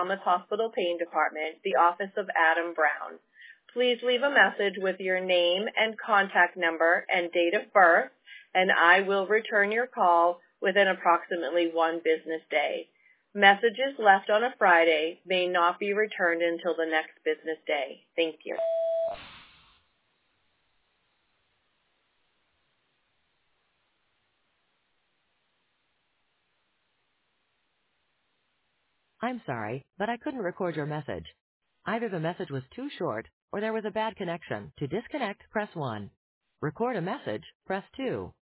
Falmouth Hospital Pain Department, the office of Adam Brown. Please leave a message with your name and contact number and date of birth, and I will return your call within approximately 1 business day. Messages left on a Friday may not be returned until the next business day. Thank you. I'm sorry, but I couldn't record your message. Either the message was too short or there was a bad connection. To disconnect, press 1. Record a message, press 2.